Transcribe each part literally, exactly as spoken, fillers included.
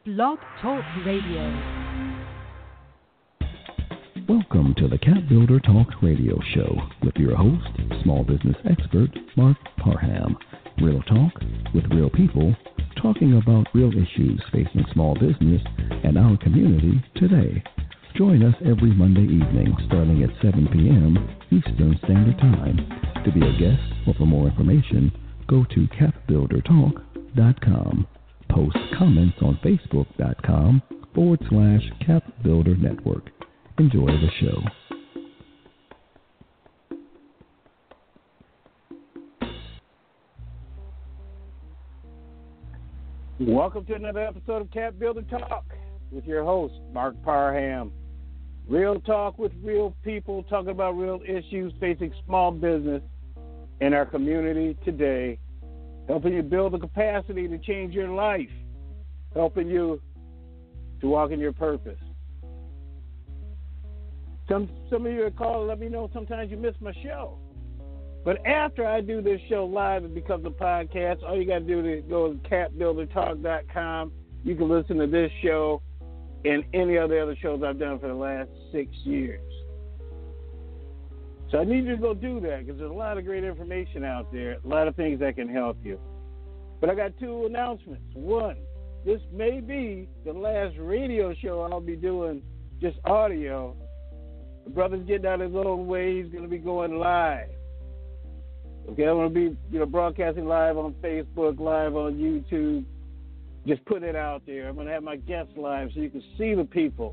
Blog Talk Radio. Welcome to the Cap Builder Talk Radio Show with your host, small business expert, Mark Parham. Real talk with real people, talking about real issues facing small business and our community today. Join us every Monday evening starting at seven p.m. Eastern Standard Time. To be a guest or for more information, go to cap builder talk dot com. Post comments on facebook.com forward slash Cap Builder Network. Enjoy the show. Welcome to another episode of Cap Builder Talk with your host, Mark Parham. Real talk with real people, talking about real issues facing small business in our community today, helping you build the capacity to change your life, helping you to walk in your purpose. Some some of you are calling, let me know sometimes you miss my show. But after I do this show live, it becomes a podcast. All you got to do is go to cap builder talk dot com. You can listen to this show and any of the other shows I've done for the last six years. So I need you to go do that because there's a lot of great information out there, a lot of things that can help you. But I got two announcements. One, this may be the last radio show I'll be doing just audio. The brother's getting out of his own way. He's going to be going live. Okay, I'm going to be, you know, broadcasting live on Facebook, live on YouTube. Just put it out there. I'm going to have my guests live so you can see the people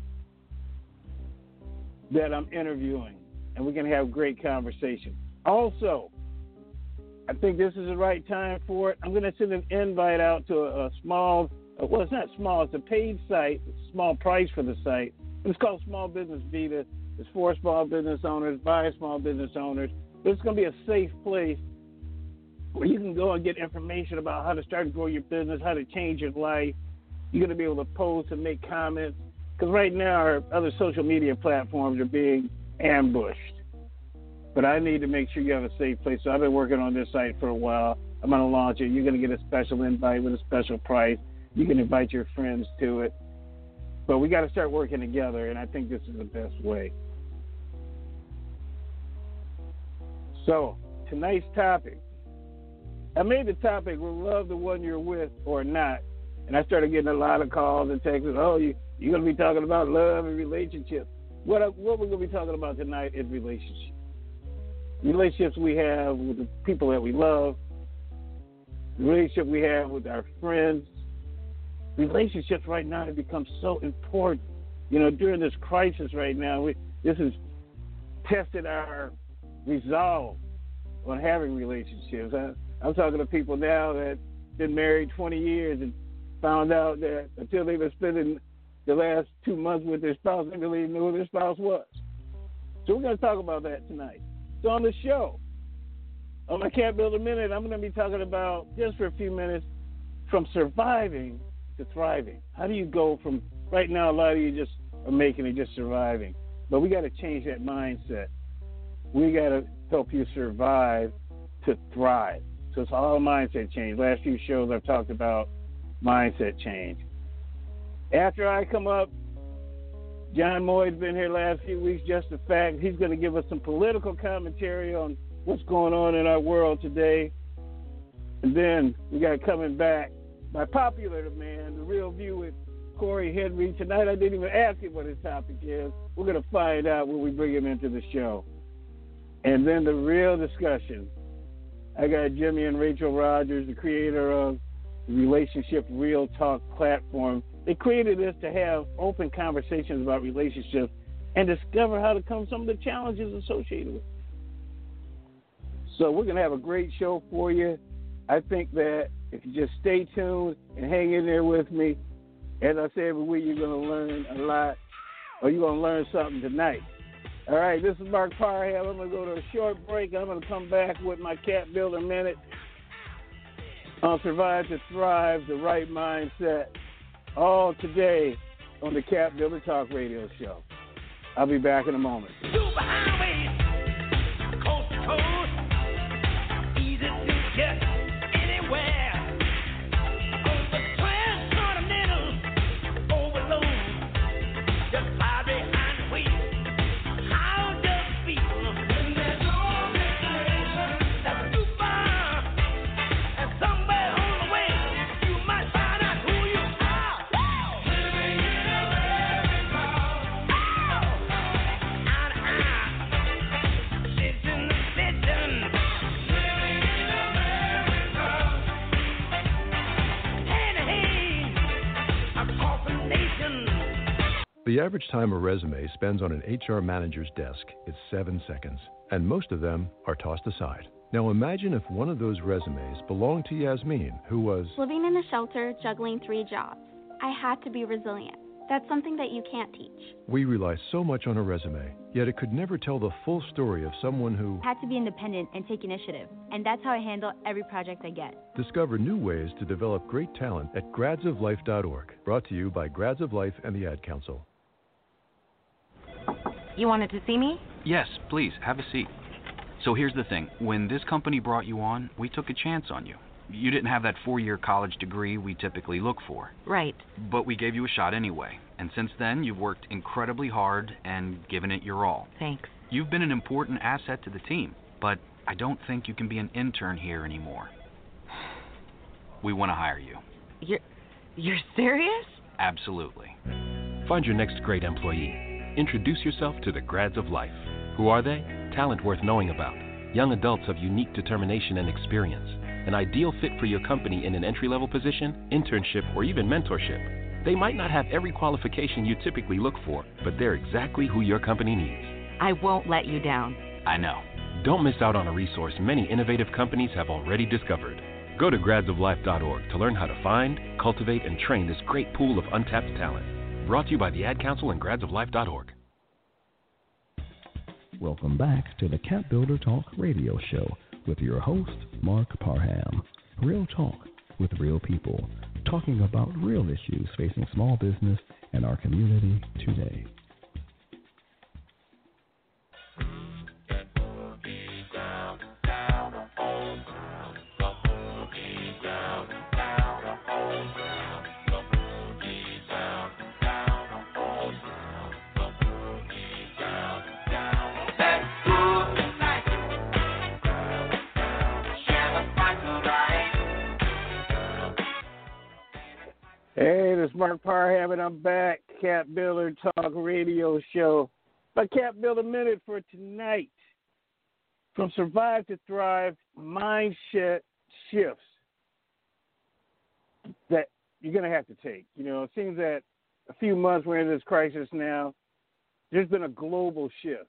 that I'm interviewing, and we can have great conversation. Also, I think this is the right time for it. I'm going to send an invite out to a, a small, well, it's not small, it's a paid site, it's a small price for the site. It's called Small Business Vita. It's for small business owners, by small business owners. But it's going to be a safe place where you can go and get information about how to start and grow your business, how to change your life. You're going to be able to post and make comments. Because right now our other social media platforms are being ambushed. But I need to make sure you have a safe place. So I've been working on this site for a while. I'm going to launch it. You're going to get a special invite with a special price. You can invite your friends to it. But we got to start working together, and I think this is the best way. So tonight's topic, I made the topic, we'll love the one you're with or not. And I started getting a lot of calls and texts. Oh, you, you're going to be talking about love and relationships. What, I, what we're going to be talking about tonight is relationships. Relationships we have with the people that we love. The relationship we have with our friends. Relationships right now have become so important. You know, during this crisis right now, we, this has tested our resolve on having relationships. I, I'm talking to people now that been married twenty years and found out that until they were spending the last two months with their spouse, they really didn't know who their spouse was. So we're going to talk about that tonight. So on the show, on my Cap Builder Minute, I'm going to be talking about, just for a few minutes, from surviving to thriving. How do you go from, right now a lot of you just are making it just surviving. But we got to change that mindset. We got to help you survive to thrive. So it's all mindset change. Last few shows I've talked about mindset change. After I come up, John Moy's been here last few weeks, just the fact. He's going to give us some political commentary on what's going on in our world today. And then we got coming back, my popular demand, The Real View with Corey Henry. Tonight I didn't even ask him what his topic is. We're going to find out when we bring him into the show. And then the real discussion. I got Jimmy and Rachel Rogers, the creator of the Relationship Real Talk platform. They created this to have open conversations about relationships and discover how to come some of the challenges associated with it. So we're going to have a great show for you. I think that if you just stay tuned and hang in there with me, as I say every week, you're going to learn a lot, or you're going to learn something tonight. All right, this is Mark Parham. I'm going to go to a short break. I'm going to come back with my Cap Builder Minute on Survive to Thrive, the right mindset, all today on the Cap Builder Talk Radio Show. I'll be back in a moment. Superhighway, coast to coast, easy to get anywhere. On the Transcontinental The average time a resume spends on an H R manager's desk is seven seconds, and most of them are tossed aside. Now imagine if one of those resumes belonged to Yasmin, who was living in a shelter, juggling three jobs. I had to be resilient. That's something that you can't teach. We rely so much on a resume, yet it could never tell the full story of someone who had to be independent and take initiative, and that's how I handle every project I get. Discover new ways to develop great talent at grads of life dot org. Brought to you by Grads of Life and the Ad Council. You wanted to see me? Yes, please, have a seat. So here's the thing. When this company brought you on, we took a chance on you. You didn't have that four-year college degree we typically look for. Right. But we gave you a shot anyway. And since then, you've worked incredibly hard and given it your all. Thanks. You've been an important asset to the team, but I don't think you can be an intern here anymore. We want to hire you. You're, you're serious? Absolutely. Find your next great employee. Introduce yourself to the Grads of Life. Who are they? Talent worth knowing about. Young adults of unique determination and experience. An ideal fit for your company in an entry-level position, internship, or even mentorship. They might not have every qualification you typically look for, but they're exactly who your company needs. I won't let you down. I know. Don't miss out on a resource many innovative companies have already discovered. Go to grads of life dot org to learn how to find, cultivate, and train this great pool of untapped talent. Brought to you by the Ad Council and grads of life dot org. Welcome back to the Cap Builder Talk radio show with your host, Mark Parham. Real talk with real people, talking about real issues facing small business and our community today. Hey, this is Mark Parham, and I'm back. Cap Builder Talk Radio Show. My Cap Builder Minute for tonight. From survive to thrive, mindset shifts that you're going to have to take. You know, it seems that a few months we're in this crisis now, there's been a global shift.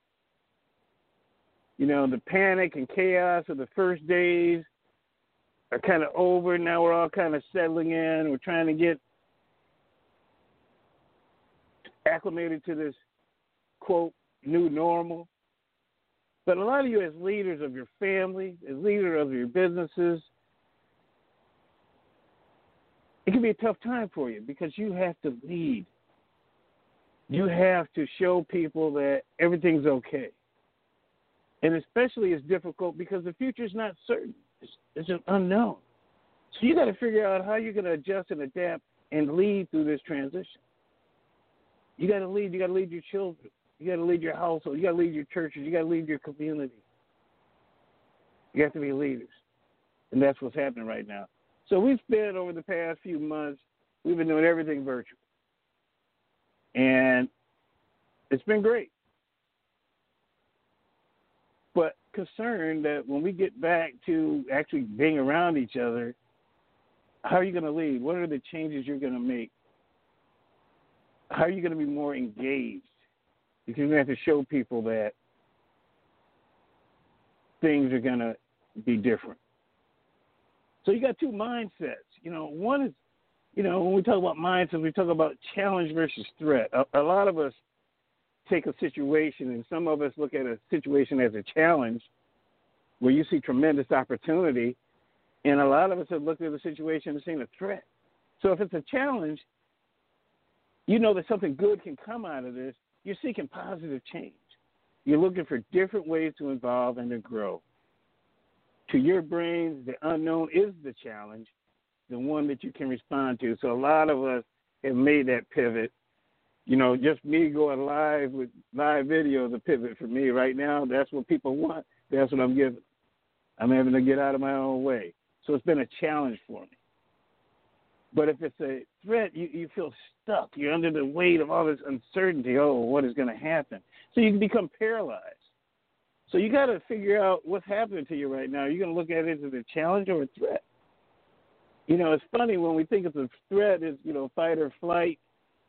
You know, the panic and chaos of the first days are kind of over. Now we're all kind of settling in. We're trying to get acclimated to this, quote, new normal. But a lot of you as leaders of your family, as leaders of your businesses, it can be a tough time for you because you have to lead. You have to show people that everything's okay. And especially it's difficult because the future's not certain. It's, it's an unknown. So you got to figure out how you're going to adjust and adapt and lead through this transition. You got to lead. You got to lead your children. You got to lead your household. You got to lead your churches. You got to lead your community. You have to be leaders. And that's what's happening right now. So we've spent over the past few months, we've been doing everything virtual. And it's been great. But concerned that when we get back to actually being around each other, how are you going to lead? What are the changes you're going to make? How are you going to be more engaged? Because you're going to have to show people that things are going to be different. So you got two mindsets. You know, one is, you know, when we talk about mindsets, we talk about challenge versus threat. A, a lot of us take a situation, and some of us look at a situation as a challenge where you see tremendous opportunity, and a lot of us have looked at the situation and seen a threat. So if it's a challenge, you know that something good can come out of this. You're seeking positive change. You're looking for different ways to evolve and to grow. To your brain, the unknown is the challenge, the one that you can respond to. So a lot of us have made that pivot. You know, just me going live with live video is a pivot for me right now. That's what people want. That's what I'm giving. I'm having to get out of my own way. So it's been a challenge for me. But if it's a threat, you, you feel stuck. You're under the weight of all this uncertainty. Oh, what is going to happen? So you can become paralyzed. So you got to figure out what's happening to you right now. You're going to look at it as a challenge or a threat. You know, it's funny when we think of the threat as, you know, fight or flight.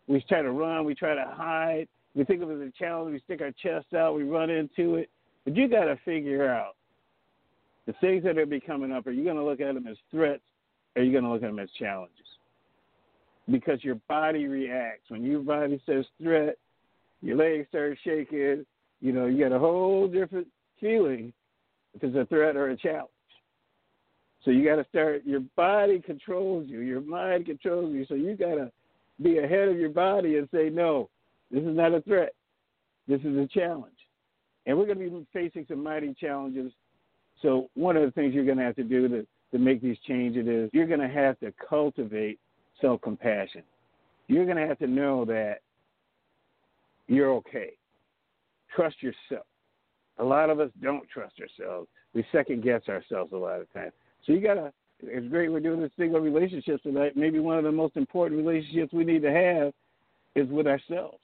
we try to run, we try to hide. We think of it as a challenge. We stick our chest out. We run into it. But you got to figure out the things that are be coming up. Are you going to look at them as threats, or are you going to look at them as challenges? Because your body reacts. When your body says threat, your legs start shaking. You know, you got a whole different feeling if it's a threat or a challenge. So you got to start, your body controls you. Your mind controls you. So you got to be ahead of your body and say, no, this is not a threat. This is a challenge. And we're going to be facing some mighty challenges. So one of the things you're going to have to do to, to make these changes is you're going to have to cultivate self-compassion. You're going to have to know that you're okay. Trust yourself. A lot of us don't trust ourselves. We second-guess ourselves a lot of times. So you got to, it's great we're doing this thing on relationships tonight. Maybe one of the most important relationships we need to have is with ourselves.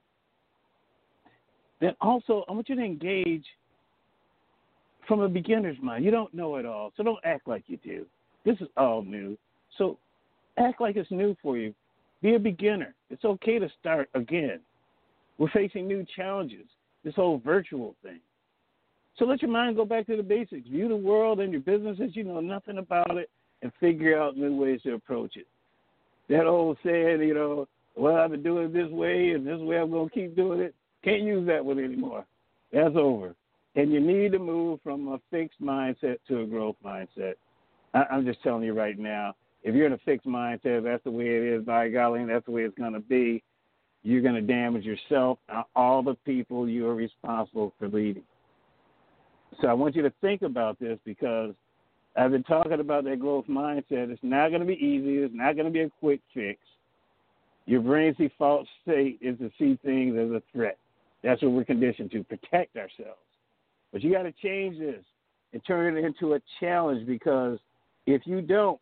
Then also, I want you to engage from a beginner's mind. You don't know it all, so don't act like you do. This is all new. So act like it's new for you. Be a beginner. It's okay to start again. We're facing new challenges, this whole virtual thing. So let your mind go back to the basics. View the world and your business as you know nothing about it and figure out new ways to approach it. That old saying, you know, well, I've been doing it this way and this way I'm going to keep doing it. Can't use that one anymore. That's over. And you need to move from a fixed mindset to a growth mindset. I- I'm just telling you right now, if you're in a fixed mindset, that's the way it is, by golly, and that's the way it's going to be, you're going to damage yourself and all the people you are responsible for leading. So I want you to think about this because I've been talking about that growth mindset. It's not going to be easy. It's not going to be a quick fix. Your brain's default state is to see things as a threat. That's what we're conditioned to, protect ourselves. But you got to change this and turn it into a challenge because if you don't,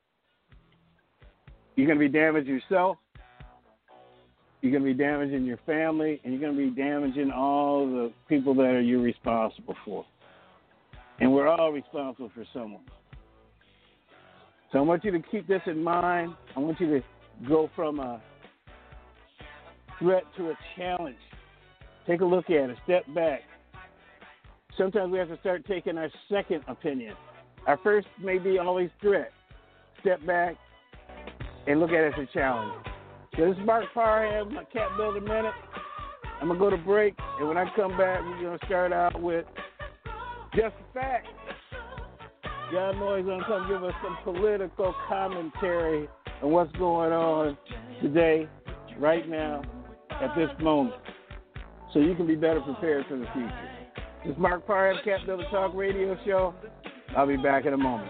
you're going to be damaging yourself, you're going to be damaging your family, and you're going to be damaging all the people that are you're responsible for. And we're all responsible for someone. So I want you to keep this in mind. I want you to go from a threat to a challenge. Take a look at it. Step back. Sometimes we have to start taking our second opinion. Our first may be always threat. Step back and look at it as a challenge. So this is Mark Parham, my Cat Builder Minute. I'm going to go to break, and when I come back, we're going to start out with just a fact. John Moy's going to come give us some political commentary on what's going on today, right now, at this moment, so you can be better prepared for the future. This is Mark Parham, Cat Builder Talk Radio Show. I'll be back in a moment.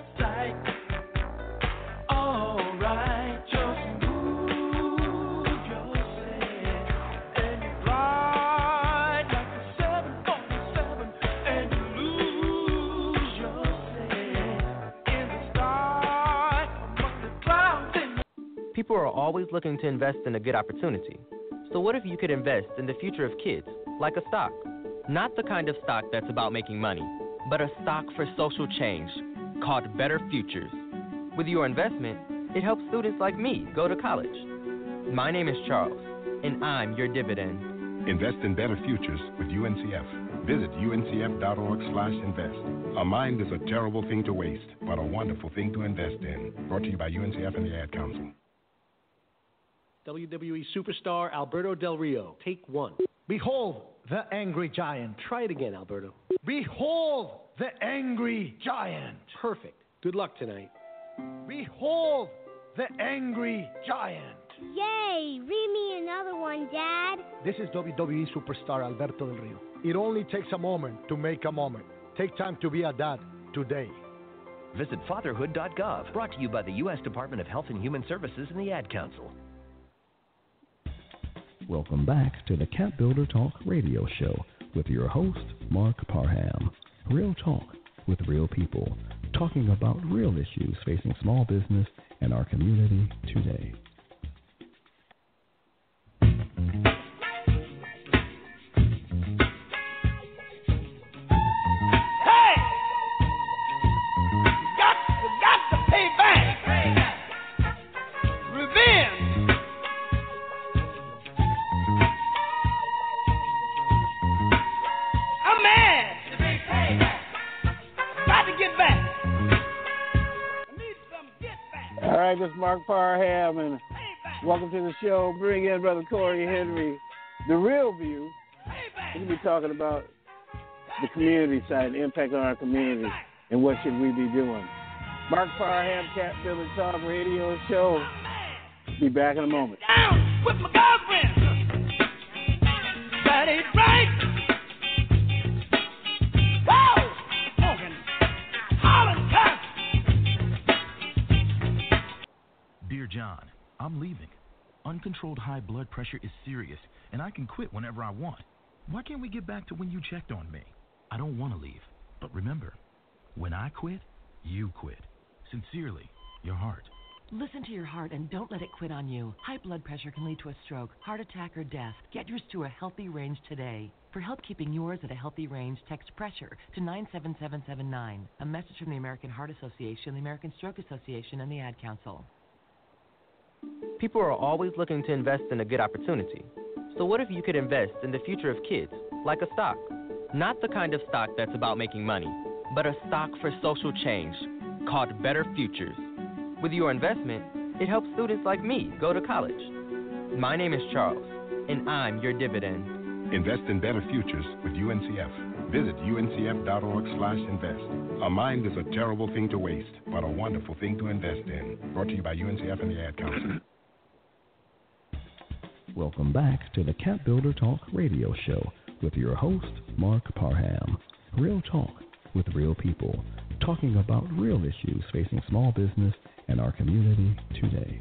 All right, just move yourself and you ride like a seven forty-seven and you lose yourself in the sky among the clouds. And people are always looking to invest in a good opportunity. So what if you could invest in the future of kids, like a stock? Not the kind of stock that's about making money, but a stock for social change called Better Futures. With your investment, it helps students like me go to college. My name is Charles, and I'm your dividend. Invest in Better Futures with U N C F. Visit uncf.org slash invest. A mind is a terrible thing to waste, but a wonderful thing to invest in. Brought to you by U N C F and the Ad Council. W W E superstar Alberto Del Rio, take one. Behold the angry giant. Try it again, Alberto. Behold the angry giant. Perfect. Good luck tonight. Behold the angry giant. Yay! Read me another one, Dad. This is W W E superstar Alberto Del Rio. It only takes a moment to make a moment. Take time to be a dad today. Visit fatherhood dot gov. Brought to you by the U S Department of Health and Human Services and the Ad Council. Welcome back to the Cat Builder Talk Radio Show with your host, Mark Parham. Real talk with real people, talking about real issues facing small business and our community today. Mark Parham, and welcome to the show. Bring in Brother Corey Henry. The Real View. We're going to be talking about the community side, the impact on our community, and what should we be doing. Mark Parham, Cat Builder Talk Radio Show. Be back in a moment. Down with my girlfriend. That ain't right. Whoa! Smoking. Hollin' cuss. Dear John, I'm leaving. Uncontrolled high blood pressure is serious, and I can quit whenever I want. Why can't we get back to when you checked on me? I don't want to leave, but remember, when I quit, you quit. Sincerely, your heart. Listen to your heart and don't let it quit on you. High blood pressure can lead to a stroke, heart attack, or death. Get yours to a healthy range today. For help keeping yours at a healthy range, text PRESSURE to nine seven seven seven nine. A message from the American Heart Association, the American Stroke Association, and the Ad Council. People are always looking to invest in a good opportunity. So what if you could invest in the future of kids, like a stock? Not the kind of stock that's about making money, but a stock for social change called Better Futures. With your investment, it helps students like me go to college. My name is Charles, and I'm your dividend. Invest in better futures with U N C F. Visit U N C F dot org slash invest. A mind is a terrible thing to waste, but a wonderful thing to invest in. Brought to you by U N C F and the Ad Council. Welcome back to the Cat Builder Talk Radio Show with your host, Mark Parham. Real talk with real people, talking about real issues facing small business and our community today.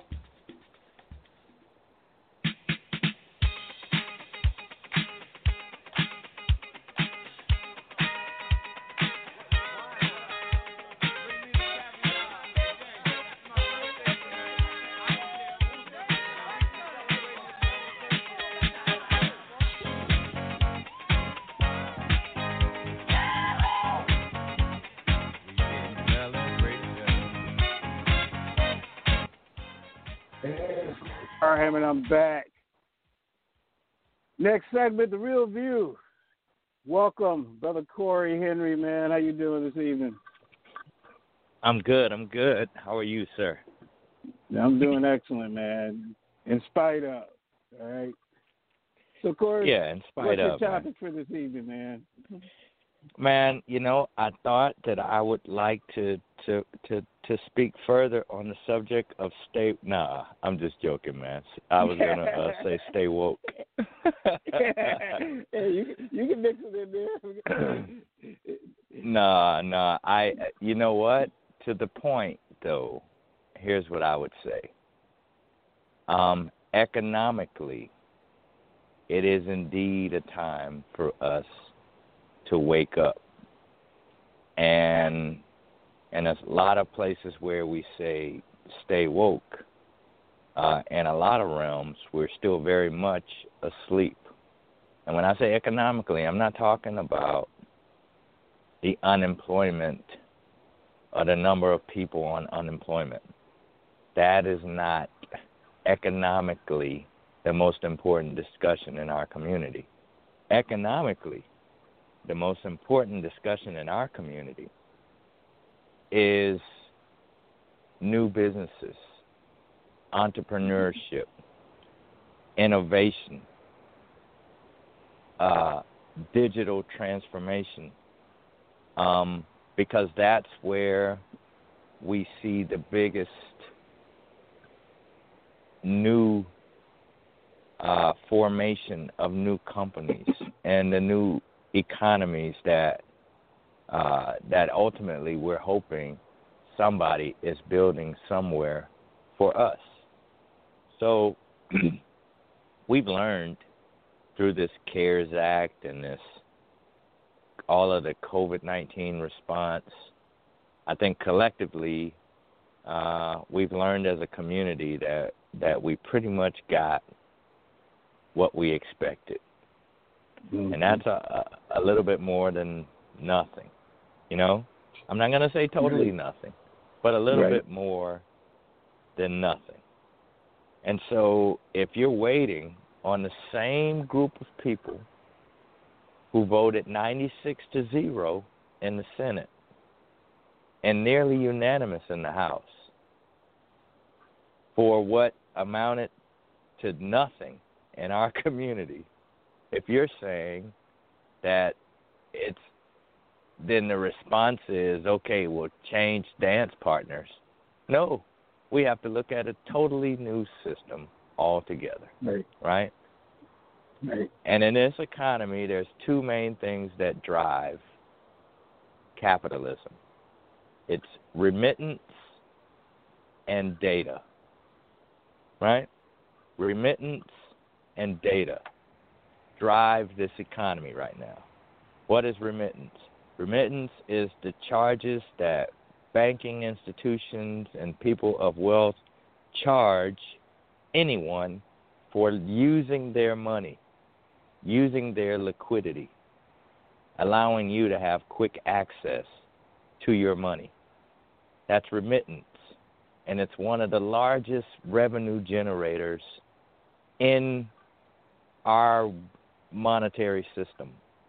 Parham, and I'm back. Next segment, The Real View. Welcome, Brother Corey Henry, man. How you doing this evening? I'm good. I'm good. How are you, sir? I'm doing excellent, man. In spite of, all right? So, Corey, yeah, in spite what's of, your topic man. for this evening, man? Man, you know, I thought that I would like to to to, to speak further on the subject of stay. Nah, I'm just joking, man. I was gonna uh, say stay woke. Hey, you, you can mix it in there. Nah, nah. I. You know what? To the point, though. Here's what I would say. Um, economically, it is indeed a time for us to wake up. And and there's a lot of places where we say stay woke. Uh, in a lot of realms, we're still very much asleep. And when I say economically, I'm not talking about the unemployment or the number of people on unemployment. That is not economically the most important discussion in our community. Economically, the most important discussion in our community is new businesses, entrepreneurship, innovation, uh, digital transformation, um, because that's where we see the biggest new uh, formation of new companies and the new economies that uh, that ultimately we're hoping somebody is building somewhere for us. So we've learned through this CARES Act and this all of the COVID nineteen response, I think collectively uh, we've learned as a community that, that we pretty much got what we expected. Mm-hmm. And that's a, a, a little bit more than nothing, you know? I'm not going to say totally right. nothing, but a little right. bit more than nothing. And so if you're waiting on the same group of people who voted ninety-six to zero in the Senate and nearly unanimous in the House, for what amounted to nothing in our community, if you're saying that it's, then the response is, okay, we'll change dance partners. No, we have to look at a totally new system altogether, right? Right? Right. And in this economy, there's two main things that drive capitalism. It's remittance and data, right? Remittance and data drive this economy right now. What is remittance? Remittance is the charges that banking institutions and people of wealth charge anyone for using their money, using their liquidity, allowing you to have quick access to your money. That's remittance. And it's one of the largest revenue generators in our monetary system.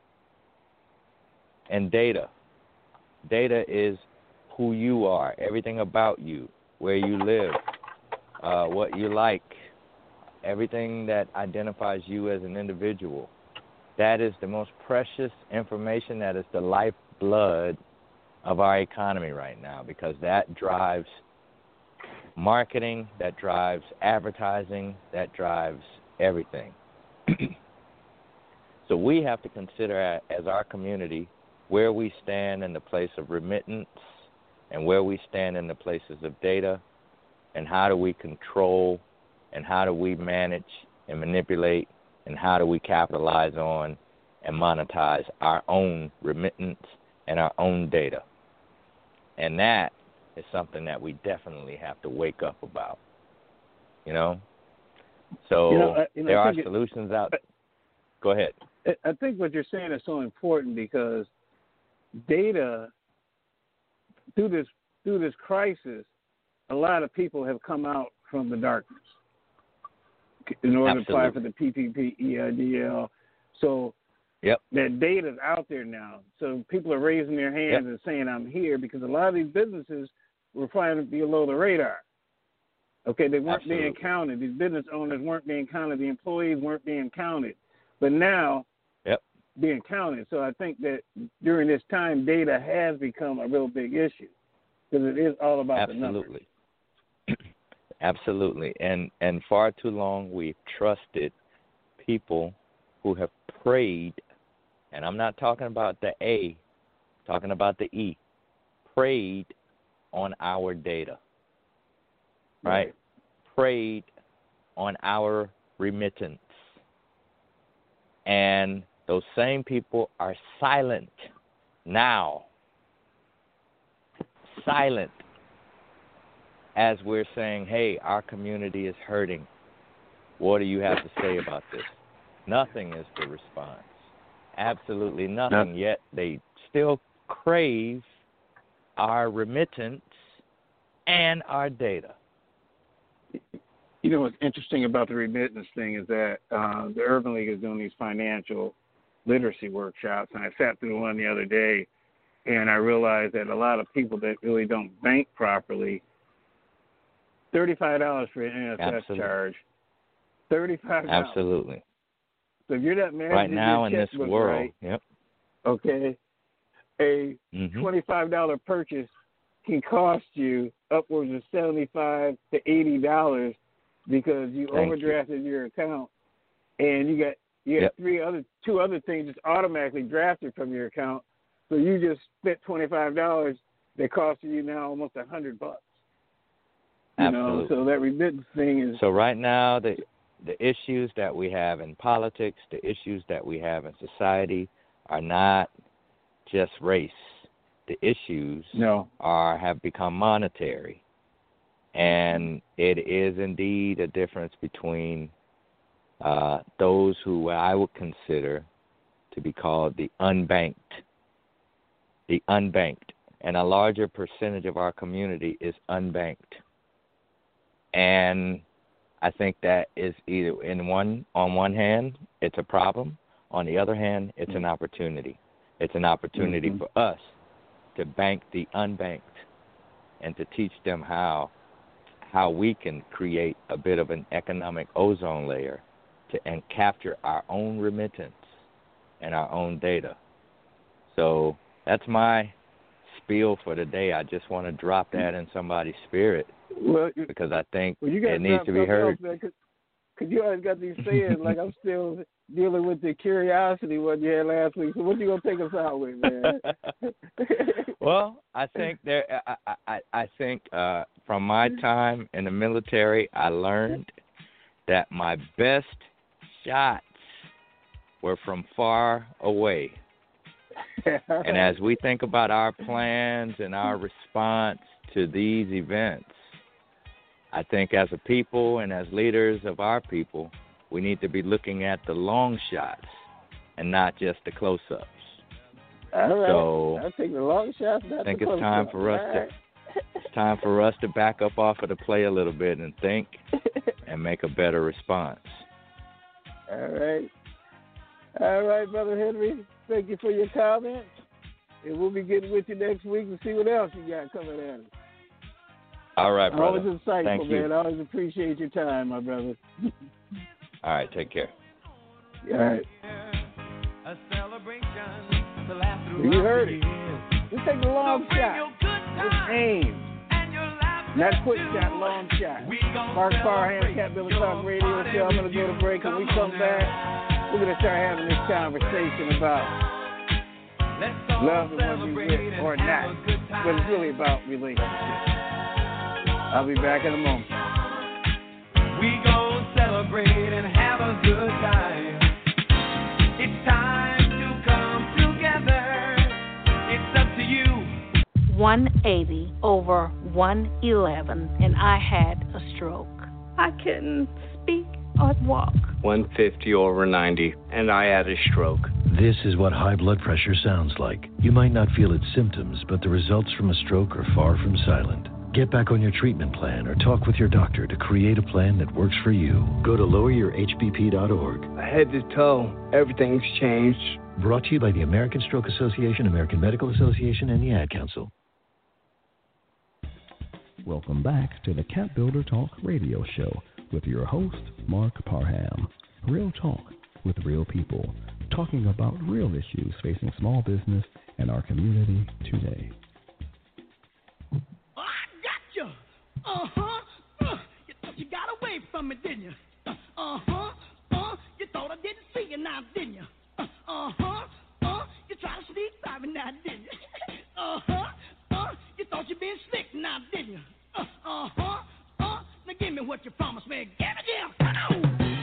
And data. Data is who you are, everything about you, where you live, uh, what you like, everything that identifies you as an individual. That is the most precious information. That is the lifeblood of our economy right now, because that drives marketing, that drives advertising, that drives everything. So we have to consider as our community where we stand in the place of remittance and where we stand in the places of data, and how do we control and how do we manage and manipulate and how do we capitalize on and monetize our own remittance and our own data. And that is something that we definitely have to wake up about, you know? So you know, I, you know, there I are think solutions it, out there. Go ahead. I think what you're saying is so important because data, through this through this crisis, a lot of people have come out from the darkness in order Absolutely. to apply for the P P P, E I D L. So yep. that data's out there now. So people are raising their hands yep. and saying, I'm here, because a lot of these businesses were flying below the radar. Okay, they weren't Absolutely. being counted. These business owners weren't being counted. The employees weren't being counted. But now, yep. being counted. So I think that during this time, data has become a real big issue because it is all about Absolutely. the numbers. Absolutely. And and far too long we've trusted people who have preyed, and I'm not talking about the A, I'm talking about the E, preyed on our data, right? right? Preyed on our remittance. And those same people are silent now. Silent as we're saying, hey, our community is hurting. What do you have to say about this? Nothing is the response. Absolutely nothing. No. Yet they still crave our remittance and our data. You know what's interesting about the remittance thing is that uh, the Urban League is doing these financial literacy workshops, and I sat through one the other day, and I realized that a lot of people that really don't bank properly, thirty-five dollars for an N S F Absolutely. charge, thirty-five dollars. Absolutely. So if you're not managing right now your in this world, right, yep. okay, a mm-hmm. twenty-five dollars purchase can cost you upwards of seventy-five to eighty dollars because you Thank overdrafted you. your account, and you got you got yep. three other two other things just automatically drafted from your account. So you just spent twenty-five dollars that cost you now almost a hundred bucks. You Absolutely. know, so that remittance thing is. So right now, the the issues that we have in politics, the issues that we have in society, are not just race. The issues no. are have become monetary, and it is indeed a difference between uh, those who I would consider to be called the unbanked. The unbanked, and a larger percentage of our community is unbanked. And I think that is either in one on one hand, it's a problem. On the other hand, it's an opportunity. It's an opportunity mm-hmm. for us to bank the unbanked and to teach them how how we can create a bit of an economic ozone layer to and capture our own remittance and our own data. So that's my spiel for today. I just want to drop that in somebody's spirit well, because I think well, it needs to be heard. Because you always got these sayings, like I'm still dealing with the curiosity what you had last week. So what you going to take us out with, man? Well, I think there. I, I, I think uh, from my time in the military, I learned that my best shots were from far away. And as we think about our plans and our response to these events, I think as a people and as leaders of our people, we need to be looking at the long shots and not just the close-ups. All right. So I'll take the long shots. Not I think the it's time for us right. to it's time for us to back up off of the play a little bit and think and make a better response. All right. All right, Brother Henry. Thank you for your comments. And we'll be getting with you next week to see what else you got coming at us. All right, brother. Always insightful, Thank man. you. I always appreciate your time, my brother. All right, take care. All right. You heard it. Just take a long shot. Just aim. Not quick shot, long shot. Mark Parham, Cat Builder Talk Radio Show. I'm going to go to break. When we come back, we're going to start having this conversation about love the one you with or not. But it's really about relationships. I'll be back in a moment. We gon' celebrate and have a good time. It's time to come together. It's up to you. one eighty over one eleven, and I had a stroke. I couldn't speak or walk. one fifty over ninety, and I had a stroke. This is what high blood pressure sounds like. You might not feel its symptoms, but the results from a stroke are far from silent. Get back on your treatment plan or talk with your doctor to create a plan that works for you. Go to lower your h b p dot org. Head to toe, everything's changed. Brought to you by the American Stroke Association, American Medical Association, and the Ad Council. Welcome back to the Cat Builder Talk Radio Show with your host, Mark Parham. Real talk with real people, talking about real issues facing small business and our community today. Uh-huh, uh, you thought you got away from me, didn't you? Uh, uh-huh, uh, you thought I didn't see you now, didn't you? Uh, uh-huh, uh, you tried to sneak by me now, didn't you? uh-huh, uh, you thought you been slick now, didn't you? Uh, uh-huh, uh, now give me what you promised me. Give it here,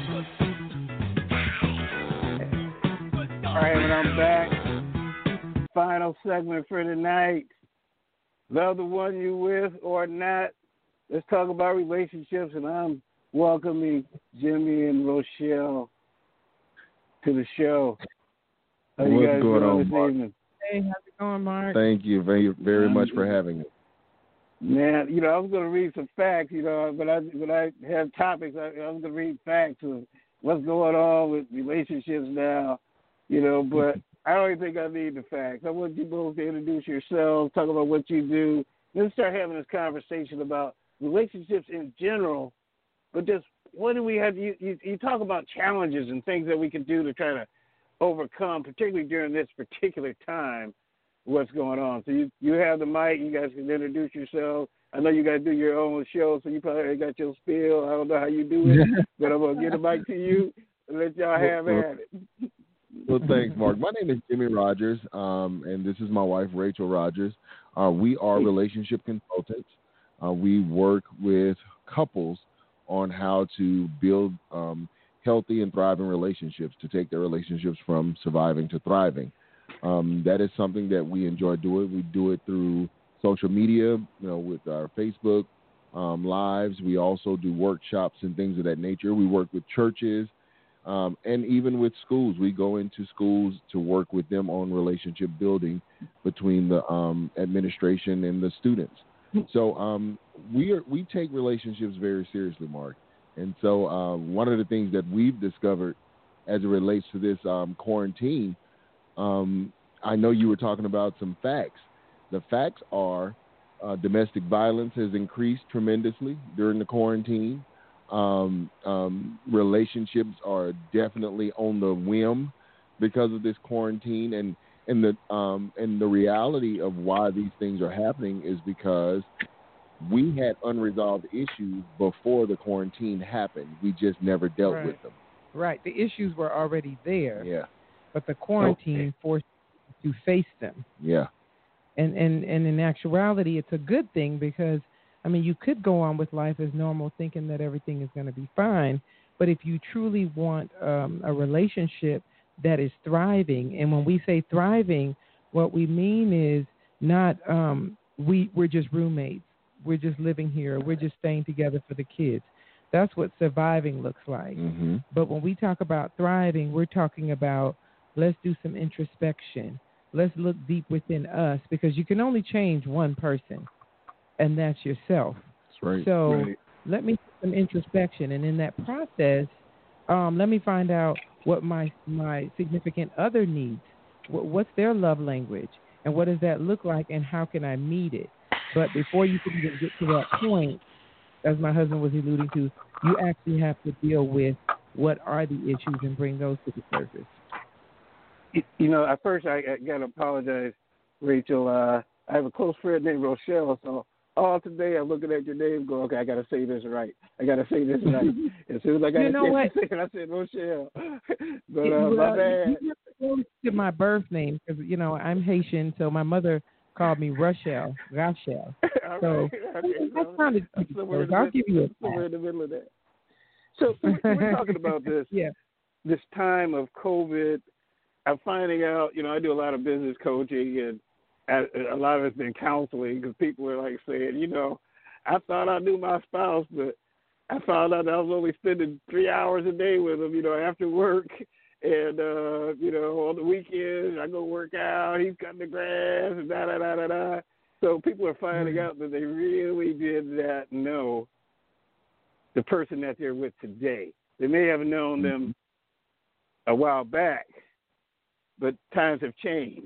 All right, and I'm back. Final segment for tonight. Love the one you with or not. Let's talk about relationships, and I'm welcoming Jimmy and Rochelle to the show. How you What's guys going doing on, this Mark? evening? Hey, how's it going, Mark? Thank you very, very much for having me. Man, you know, I was going to read some facts, you know, but I, when I have topics, I, I was going to read facts of what's going on with relationships now, you know, but I don't even think I need the facts. I want you both to introduce yourselves, talk about what you do, then start having this conversation about relationships in general, but just what do we have? You, you, you talk about challenges and things that we can do to try to overcome, particularly during this particular time, what's going on. So you, you have the mic. You guys can introduce yourselves. I know you guys do your own show, so you probably got your spiel. I don't know how you do it, but I'm going to get the mic to you and let y'all have at it. Well, thanks, Mark. My name is Jimmy Rogers, um, and this is my wife, Rachel Rogers. Uh, we are relationship consultants. Uh, we work with couples on how to build um, healthy and thriving relationships, to take their relationships from surviving to thriving. Um, that is something that we enjoy doing. We do it through social media, you know, with our Facebook um, lives. We also do workshops and things of that nature. We work with churches um, and even with schools. We go into schools to work with them on relationship building between the um, administration and the students. So um, we are, we take relationships very seriously, Mark. And so uh, one of the things that we've discovered as it relates to this um, quarantine, um, I know you were talking about some facts. The facts are uh, domestic violence has increased tremendously during the quarantine. Um, um, relationships are definitely on the whim because of this quarantine, and and the um, and the reality of why these things are happening is because we had unresolved issues before the quarantine happened. We just never dealt right. with them. Right. The issues were already there. Yeah. But the quarantine okay. forced you to face them. Yeah. And, and and in actuality, it's a good thing because, I mean, you could go on with life as normal thinking that everything is going to be fine. But if you truly want um, a relationship that is thriving, and when we say thriving, what we mean is not um, we, we're just roommates. We're just living here. We're just staying together for the kids. That's what surviving looks like. Mm-hmm. But when we talk about thriving, we're talking about let's do some introspection. Let's look deep within us because you can only change one person, and that's yourself. That's right. So right. let me do some introspection, and in that process, um, let me find out what my my significant other needs. What, what's their love language, and what does that look like, and how can I meet it? But before you can even get to that point, as my husband was alluding to, you actually have to deal with what are the issues and bring those to the surface. You know, at first I, I got to apologize, Rachel. Uh, I have a close friend named Rochelle, so all today I'm looking at your name going, okay, I got to say this right. I got to say this right. As soon as I got you to know say it, I said Rochelle. But uh, well, my bad. You have to go to my birth name because, you know, I'm Haitian, so my mother called me Rochelle, Rochelle. So right. okay, that's so kind of somewhere I'll give you a somewhere in the middle of that. So we're, we're talking about this, yeah. this time of COVID. I'm finding out, you know, I do a lot of business coaching, and a lot of it's been counseling because people are like saying, you know, I thought I knew my spouse, but I found out that I was only spending three hours a day with him, you know, after work. And, uh, you know, on the weekends, I go work out, he's cutting the grass, and da-da-da-da-da. So people are finding mm-hmm. out that they really did not know the person that they're with today. They may have known them a while back, but times have changed.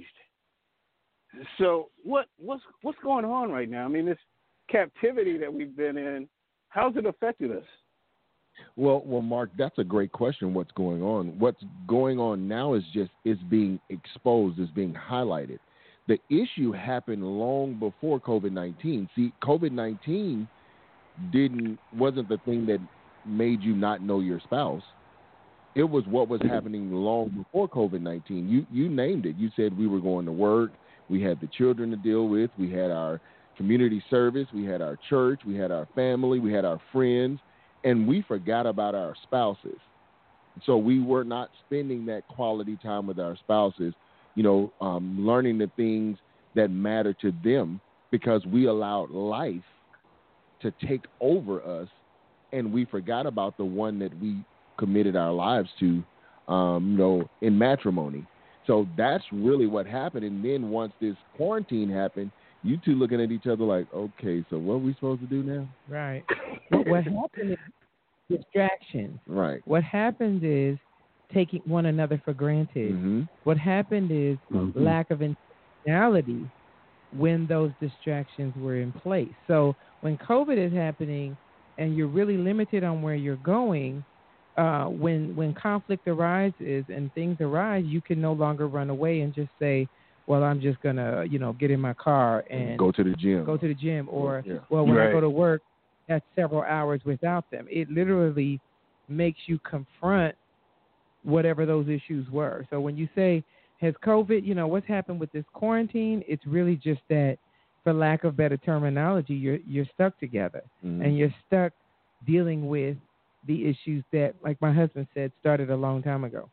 So what what's what's going on right now? I mean, this captivity that we've been in, how's it affected us? Well, well, Mark, that's a great question. What's going on? What's going on now is just it's being exposed, it's being highlighted. The issue happened long before COVID nineteen. See, COVID nineteen didn't wasn't the thing that made you not know your spouse. It was what was happening long before COVID nineteen. You you named it. You said we were going to work. We had the children to deal with. We had our community service. We had our church. We had our family. We had our friends. And we forgot about our spouses. So we were not spending that quality time with our spouses, you know, um, learning the things that matter to them because we allowed life to take over us, and we forgot about the one that we committed our lives to, um, you know, in matrimony. So that's really what happened. And then once this quarantine happened, you two looking at each other like, okay, so what are we supposed to do now? Right. What, what happened is distractions. Right. What happened is taking one another for granted. Mm-hmm. What happened is mm-hmm. lack of intentionality when those distractions were in place. So when COVID is happening and you're really limited on where you're going, uh, when when conflict arises and things arise, you can no longer run away and just say, well, I'm just going to, you know, get in my car and go to the gym. Go to the gym. Or, yeah. well, when right. I go to work, that's several hours without them. It literally makes you confront whatever those issues were. So when you say, has COVID, you know, what's happened with this quarantine, it's really just that, for lack of better terminology, you're you're stuck together. Mm-hmm. And you're stuck dealing with the issues that, like my husband said, started a long time ago.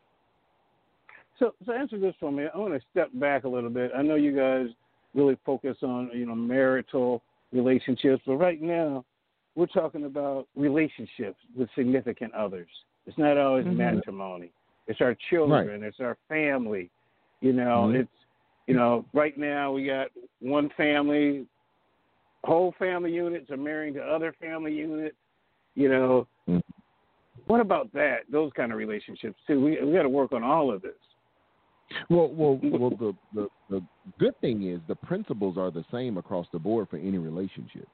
So, so answer this for me. I want to step back a little bit. I know you guys really focus on, you know, marital relationships, but right now we're talking about relationships with significant others. It's not always mm-hmm. matrimony. It's our children. Right. It's our family. You know, mm-hmm. it's, you know, right now we got one family, whole family units are marrying to other family units. You know, mm-hmm. what about that? Those kind of relationships too. We we got to work on all of this. Well, well, well. The, the the good thing is the principles are the same across the board for any relationship.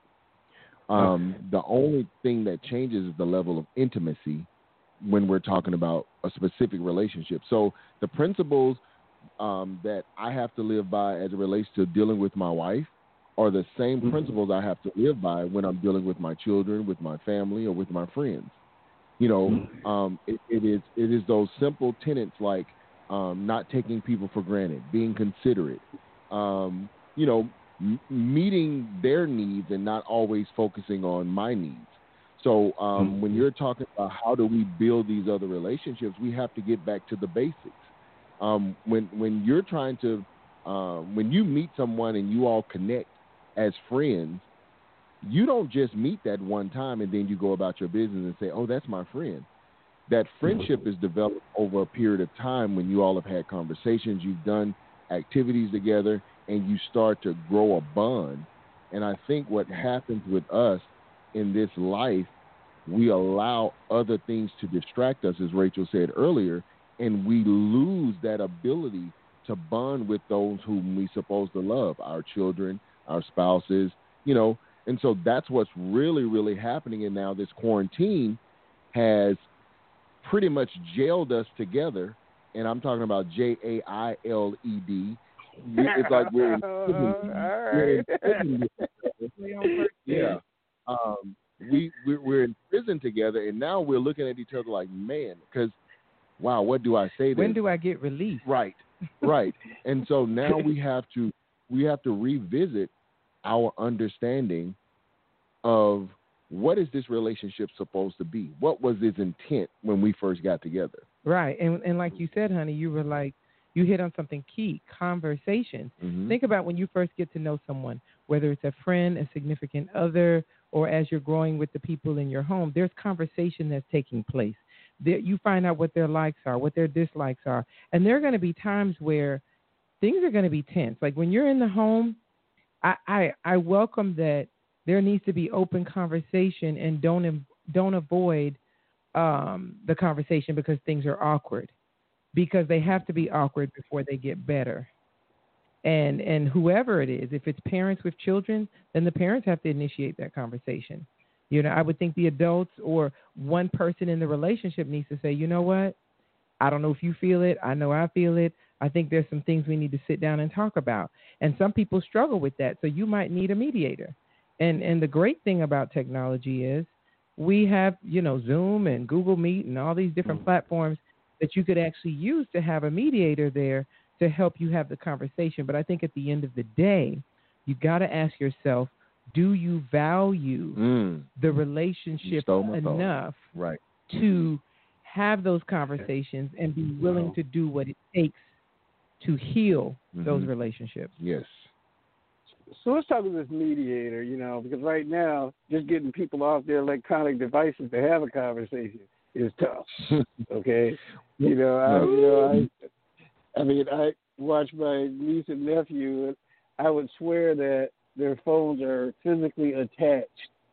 Um, okay. The only thing that changes is the level of intimacy when we're talking about a specific relationship. So the principles um, that I have to live by as it relates to dealing with my wife are the same mm-hmm. principles I have to live by when I'm dealing with my children, with my family, or with my friends. You know, um, it, it is it is those simple tenets like um, not taking people for granted, being considerate, um, you know, m- meeting their needs and not always focusing on my needs. So um, mm-hmm. when you're talking about how do we build these other relationships, we have to get back to the basics. Um, when when you're trying to, uh, when you meet someone and you all connect as friends, you don't just meet that one time and then you go about your business and say, oh, that's my friend. That friendship is developed over a period of time when you all have had conversations, you've done activities together, and you start to grow a bond. And I think what happens with us in this life, we allow other things to distract us, as Rachel said earlier, and we lose that ability to bond with those whom we're supposed to love, our children, our spouses, you know. And so that's what's really, really happening. And now this quarantine has pretty much jailed us together. And I'm talking about J A I L E D. It's like we're in prison. We're in prison yeah. Um, we, we're, we're in prison together, and now we're looking at each other like, man, because, wow, what do I say then? When do I get released? Right, right. And so now we have to we have to revisit our understanding of what is this relationship supposed to be? What was its intent when we first got together? Right. And and like you said, honey, you were like, you hit on something key, conversations. Mm-hmm. Think about when you first get to know someone, whether it's a friend, a significant other, or as you're growing with the people in your home, there's conversation that's taking place. There, you find out what their likes are, what their dislikes are. And there are going to be times where things are going to be tense. Like when you're in the home, I, I, I welcome that there needs to be open conversation, and don't don't avoid um, the conversation because things are awkward, because they have to be awkward before they get better. And and whoever it is, if it's parents with children, then the parents have to initiate that conversation. You know, I would think the adults or one person in the relationship needs to say, you know what, I don't know if you feel it. I know I feel it. I think there's some things we need to sit down and talk about. And some people struggle with that. So you might need a mediator. And and the great thing about technology is we have, you know, Zoom and Google Meet and all these different platforms that you could actually use to have a mediator there to help you have the conversation. But I think at the end of the day, you got to ask yourself, do you value mm. the relationship enough right. to have those conversations and be willing wow. to do what it takes to heal mm-hmm. those relationships? Yes. So let's talk about this mediator, you know, because right now, just getting people off their electronic devices to have a conversation is tough. Okay, you know, I, you know, I, I mean, I watch my niece and nephew, and I would swear that their phones are physically attached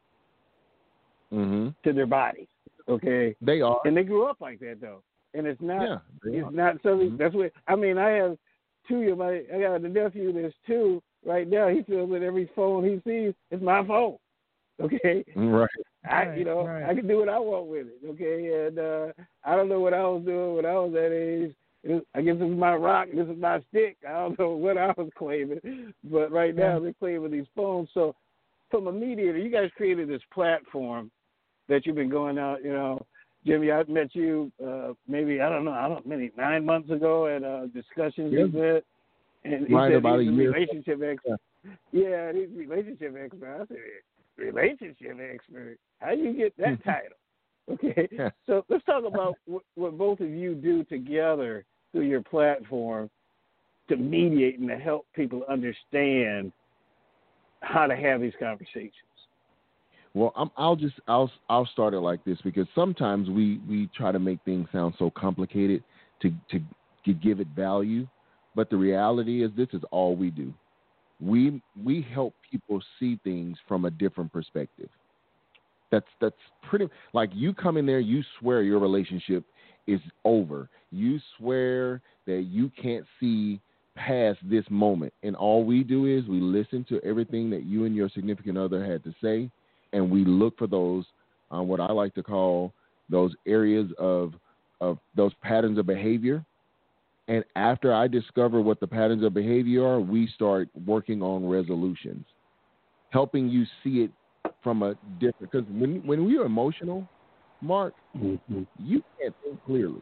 mm-hmm. to their bodies. Okay, they are, and they grew up like that though, and it's not, yeah, it's are. not something. Mm-hmm. That's what I mean. I have two of my, I got a nephew that's two. Right now, he feels that every phone he sees is my phone. Okay, right. I, you know, right. I can do what I want with it. Okay, and uh, I don't know what I was doing when I was that age. Was, I guess this is my rock, this is my stick. I don't know what I was claiming, but right now yeah. they're claiming these phones. So, from a mediator, you guys created this platform that you've been going out. You know, Jimmy, I met you uh, maybe I don't know, I don't maybe nine months ago at a discussions yeah. event. And he right said about he's a a year. relationship expert. Yeah, he's a relationship expert. I said, relationship expert? How do you get that title? Okay, so let's talk about what, what both of you do together through your platform to mediate and to help people understand how to have these conversations. Well, I'm, I'll just I'll I'll start it like this, because sometimes we, we try to make things sound so complicated to, to to give it value. But the reality is, this is all we do. We we help people see things from a different perspective. That's that's pretty like you come in there, you swear your relationship is over. You swear that you can't see past this moment. And all we do is we listen to everything that you and your significant other had to say, and we look for those, uh, what I like to call those areas of, of those patterns of behavior. And after I discover what the patterns of behavior are, we start working on resolutions, helping you see it from a different, because when, when we are emotional, Mark, mm-hmm. you can't think clearly.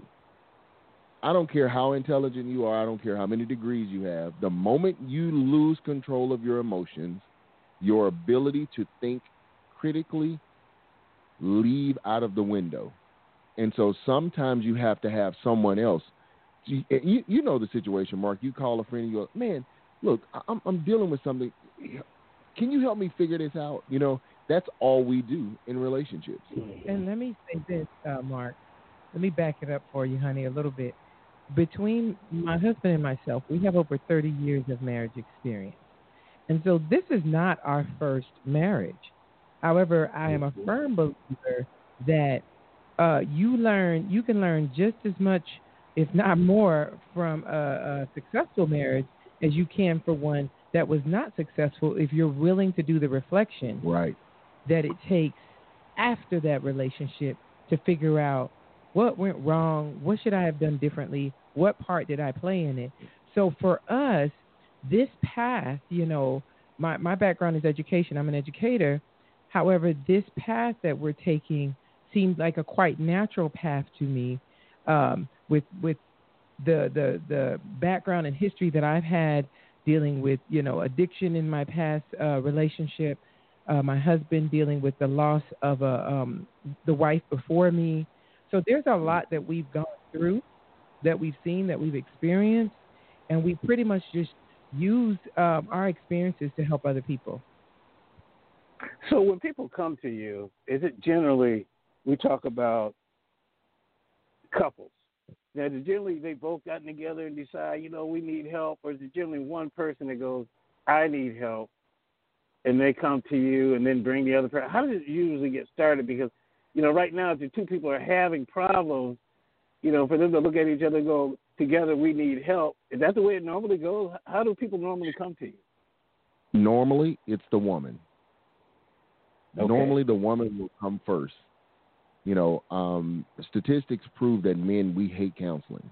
I don't care how intelligent you are. I don't care how many degrees you have. The moment you lose control of your emotions, your ability to think critically leave out of the window. And so sometimes you have to have someone else. You, you, you know the situation, Mark. You call a friend and you go, man, look, I'm, I'm dealing with something. Can you help me figure this out? You know, that's all we do in relationships. And let me say this, uh, Mark. Let me back it up for you, honey, a little bit. Between my husband and myself, we have over thirty years of marriage experience. And so this is not our first marriage. However, I am a firm believer that uh, you learn, you can learn just as much, if not more, from a, a successful marriage as you can for one that was not successful if you're willing to do the reflection right. that it takes after that relationship to figure out what went wrong, what should I have done differently, what part did I play in it. So for us, this path, you know, my, my background is education. I'm an educator. However, this path that we're taking seemed like a quite natural path to me um, with with the, the the background and history that I've had dealing with, you know, addiction in my past uh, relationship, uh, my husband dealing with the loss of a, um, the wife before me. So there's a lot that we've gone through, that we've seen, that we've experienced, and we pretty much just use um, our experiences to help other people. So when people come to you, is it generally, we talk about couples, now generally they both gotten together and decide, you know, we need help, or is it generally one person that goes, I need help, and they come to you and then bring the other person? How does it usually get started? Because, you know, right now, if the two people are having problems, you know, for them to look at each other and go, together we need help, is that the way it normally goes? How do people normally come to you? Normally, it's the woman. Okay. Normally, the woman will come first. You know, um, statistics prove that men, we hate counseling.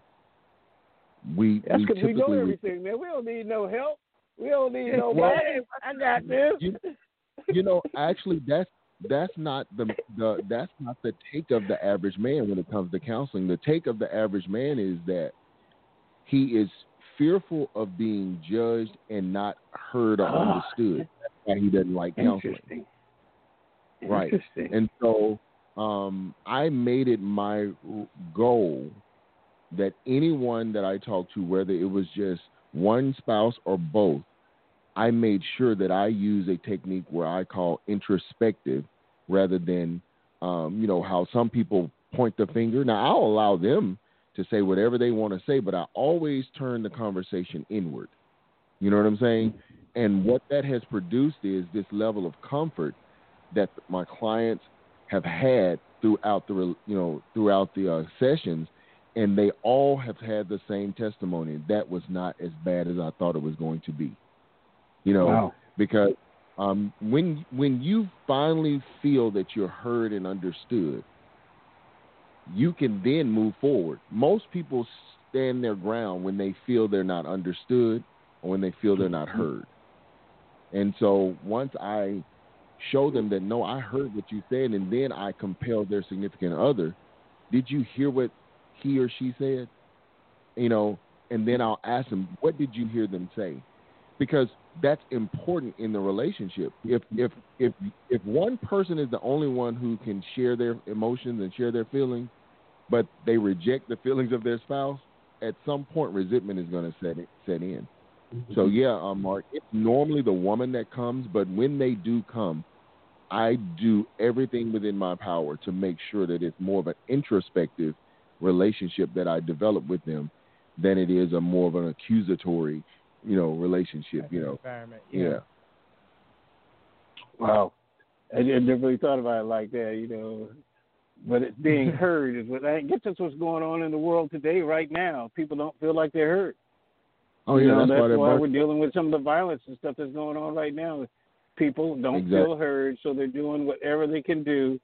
We That's we because we know typically everything, man. We don't need no help. We don't need nobody. Well, I got this. You, you know, actually, that's that's not the the that's not the take of the average man when it comes to counseling. The take of the average man is that he is fearful of being judged and not heard or oh, understood. That's why he doesn't like counseling. Interesting. Right. Interesting. And so um, I made it my goal that anyone that I talked to, whether it was just one spouse or both, I made sure that I use a technique where I call introspective rather than, um, you know, how some people point the finger. Now, I'll allow them to say whatever they want to say, but I always turn the conversation inward. You know what I'm saying? And what that has produced is this level of comfort that my clients have had throughout the, you know, throughout the uh, sessions, and they all have had the same testimony. That was not as bad as I thought it was going to be. You know, wow. because um, when when you finally feel that you're heard and understood, you can then move forward. Most people stand their ground when they feel they're not understood or when they feel they're not heard. And so once I show them that, no, I heard what you said, and then I compel their significant other, did you hear what he or she said? You know, and then I'll ask them, what did you hear them say? Because that's important in the relationship. If if if if one person is the only one who can share their emotions and share their feelings, but they reject the feelings of their spouse, at some point resentment is going to set it, set in. Mm-hmm. So yeah, um, Mark, it's normally the woman that comes, but when they do come, I do everything within my power to make sure that it's more of an introspective relationship that I develop with them than it is a more of an accusatory, you know, relationship, you know. Environment, yeah. yeah. Wow. I never really thought about it like that, you know. but it's being heard is what I guess that's what's going on in the world today, right now. People don't feel like they're heard. Oh yeah, you know, that's, that's why, why both... we're dealing with some of the violence and stuff that's going on right now. People don't exactly. feel heard, so they're doing whatever they can do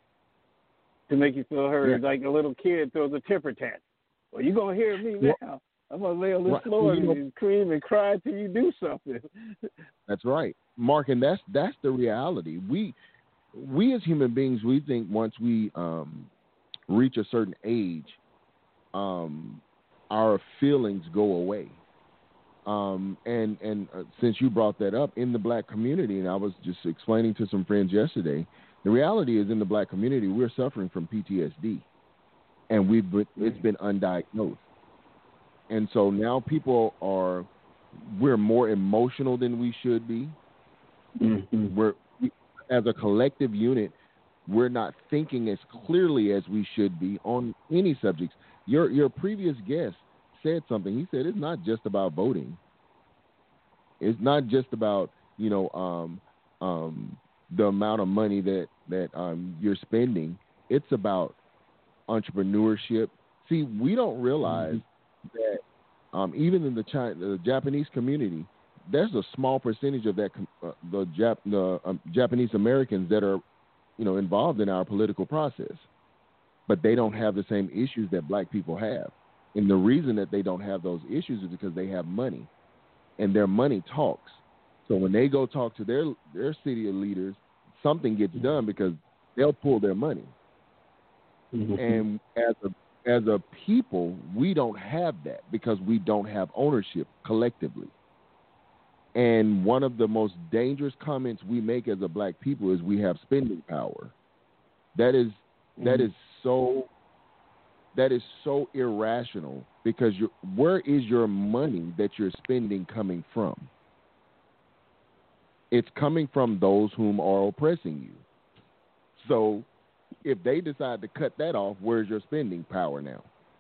to make you feel heard. Yeah. Like a little kid throws a temper tantrum. Well, you're gonna hear me now. Well, I'm gonna lay on this right. floor and, and scream and cry till you do something. That's right, Mark, and that's that's the reality. We we as human beings, we think once we um, reach a certain age, um, our feelings go away. Um, and and uh, since you brought that up, in the black community, and I was just explaining to some friends yesterday, the reality is in the black community, we're suffering from P T S D, and we've been, it's been undiagnosed. And so now people are, we're more emotional than we should be. Mm-hmm. We're, we, as a collective unit, we're not thinking as clearly as we should be on any subjects. Your your previous guest said something. He said it's not just about voting. It's not just about, you know, um, um, the amount of money that, that um, you're spending. It's about entrepreneurship. See, we don't realize mm-hmm. that um, even in the, China, the Japanese community, there's a small percentage of that uh, the, Jap, the um, Japanese Americans that are, you know, involved in our political process, but they don't have the same issues that black people have. And the reason that they don't have those issues is because they have money, and their money talks. So when they go talk to their their city leaders, something gets done because they'll pull their money. Mm-hmm. And as a as a people, we don't have that because we don't have ownership collectively. And one of the most dangerous comments we make as a black people is we have spending power. That is mm-hmm. that is so that is so irrational because you're, where is your money that you're spending coming from? It's coming from those whom are oppressing you. So if they decide to cut that off, where's your spending power now?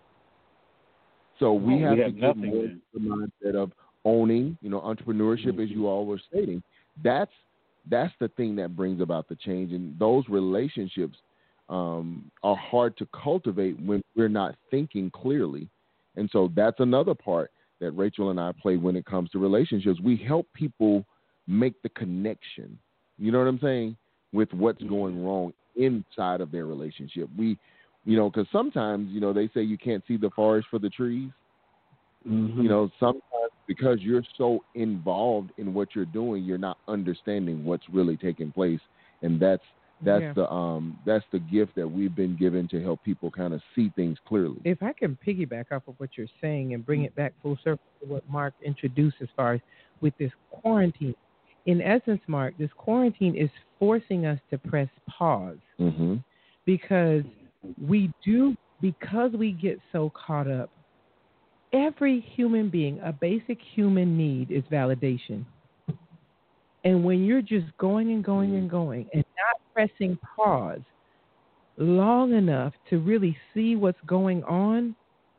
So we well, have we to have get nothing, more man. to the mindset of owning, you know, entrepreneurship, mm-hmm. as you all were stating. That's that's the thing that brings about the change. And those relationships um, are hard to cultivate when we're not thinking clearly. And so that's another part that Rachel and I play when it comes to relationships. We help people make the connection, you know what I'm saying, with what's going wrong inside of their relationship. We, you know, because sometimes, you know, they say you can't see the forest for the trees. Mm-hmm. You know, sometimes because you're so involved in what you're doing, you're not understanding what's really taking place. And that's that's yeah. the um that's the gift that we've been given to help people kind of see things clearly. If I can piggyback off of what you're saying and bring it back full circle to what Mark introduced as far as with this quarantine. In essence, Mark, this quarantine is forcing us to press pause mm-hmm. because we do, because we get so caught up. Every human being, a basic human need is validation. And when you're just going and going and going and not pressing pause long enough to really see what's going on,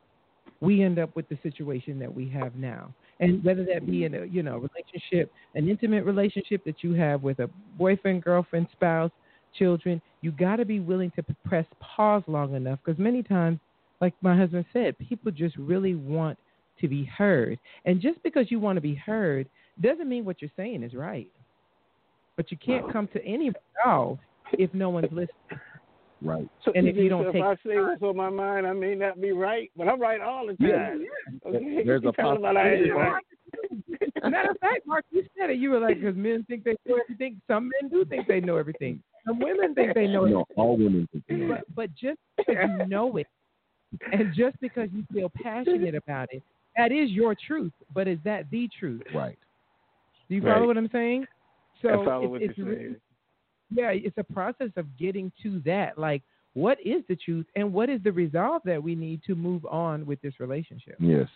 we end up with the situation that we have now. And whether that be in a, you know, relationship, an intimate relationship that you have with a boyfriend, girlfriend, spouse, children, you got to be willing to press pause long enough because many times, like my husband said, people just really want to be heard. And just because you want to be heard doesn't mean what you're saying is right. But you can't come to any resolve if no one's listening. Right. So and if you don't so take if I say what's on my mind, I may not be right, but I'm right all the time. Yeah. Okay? There's a possibility. Right. Matter of fact, Mark, you said it. You were like, because men think they know everything. Some men do think they know everything. Some women think they know everything. No, all women think they know. But, but just because you know it, and just because you feel passionate about it, that is your truth. But is that the truth? Right. Do you follow right. what I'm saying? So I follow it's, what it's you're really, saying. yeah, it's a process of getting to that. Like, what is the truth, and what is the resolve that we need to move on with this relationship? Yes.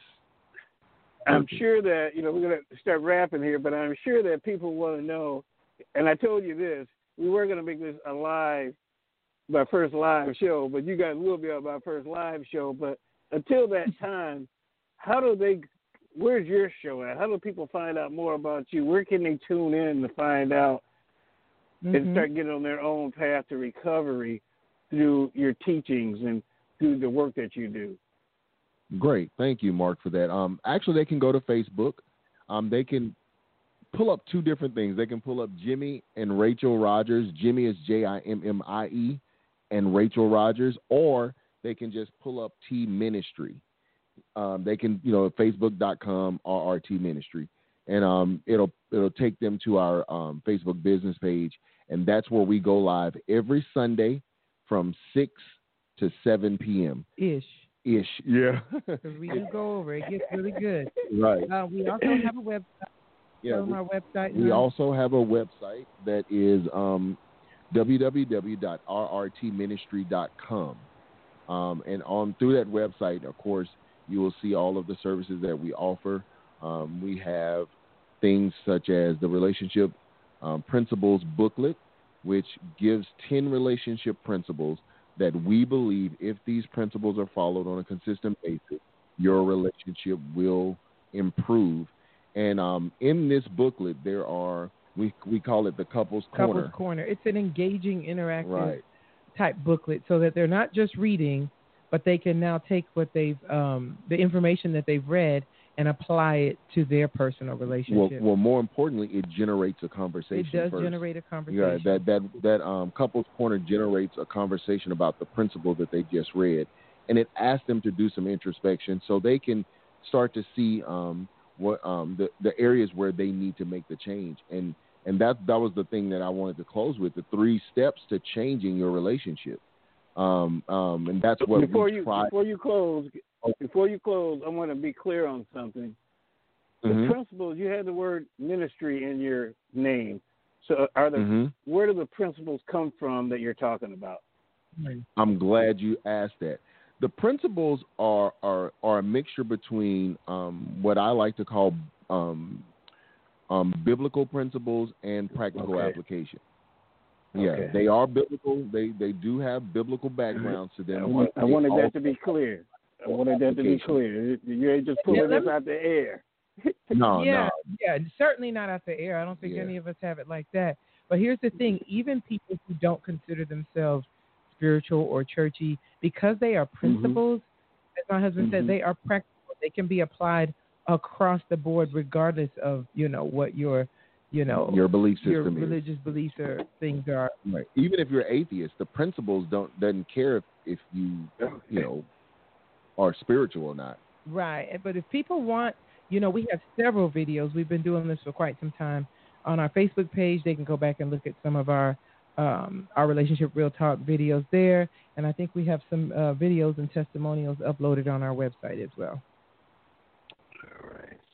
I'm sure that, you know, we're going to start wrapping here, but I'm sure that people want to know, and I told you this, we were going to make this a live, my first live show, but you guys will be on my first live show. But until that time, how do they, where's your show at? How do people find out more about you? Where can they tune in to find out mm-hmm. and start getting on their own path to recovery through your teachings and through the work that you do? Great. Thank you, Mark, for that. Um, actually, they can go to Facebook. Um, they can pull up two different things. They can pull up Jimmy and Rachel Rogers. Jimmy is J I M M I E, and Rachel Rogers, or they can just pull up T Ministry. Um, they can, you know, facebook dot com R R T Ministry, and um, it'll it'll take them to our um, Facebook business page, and that's where we go live every Sunday from six to seven p.m. Ish. Ish, yeah. Because we do go over. It gets really good. Right. Uh, we also have a website. Yeah, we, our website. We now. also have a website that is um, w w w dot r r t ministry dot com. Um, and on through that website, of course, you will see all of the services that we offer. Um, we have things such as the Relationship um, Principles booklet, which gives ten relationship principles that we believe if these principles are followed on a consistent basis, your relationship will improve. And um, in this booklet, there are, we we call it the Couples Corner. Couples Corner. It's an engaging, interactive right. type booklet so that they're not just reading, but they can now take what they've, um, the information that they've read and apply it to their personal relationship. Well, well more importantly, it generates a conversation. It does first. generate a conversation. Yeah, that that that um, Couples Corner generates a conversation about the principle that they just read, and it asks them to do some introspection so they can start to see um, what um, the the areas where they need to make the change. And and that that was the thing that I wanted to close with: the three steps to changing your relationship. Um, um, and that's what before we you try. before you close. Before you close, I want to be clear on something. The Mm-hmm. principles, you had the word ministry in your name. So are the Mm-hmm. where do the principles come from that you're talking about? I'm glad you asked that. The principles are are, are a mixture between um, what I like to call um, um, biblical principles and practical Okay. application. Yeah, Okay. they are biblical. They they do have biblical backgrounds to them. I, want, I They wanted also- that to be clear. I wanted that to be clear. You ain't just pulling Yeah, this out the air. No, yeah, no. yeah, certainly not out the air. I don't think Yeah. any of us have it like that. But here's the thing: even people who don't consider themselves spiritual or churchy, because they are principles, as my husband Mhm. said, they are practical. They can be applied across the board, regardless of you know what your, you know, Your belief your system is. religious beliefs or things are. Right. Even if you're atheist, the principles don't doesn't care if, if you you know are spiritual or not. Right. But if people want, you know, we have several videos. We've been doing this for quite some time. On our Facebook page, they can go back and look at some of our um, our Relationship Real Talk videos there. And I think we have some uh, videos and testimonials uploaded on our website as well. All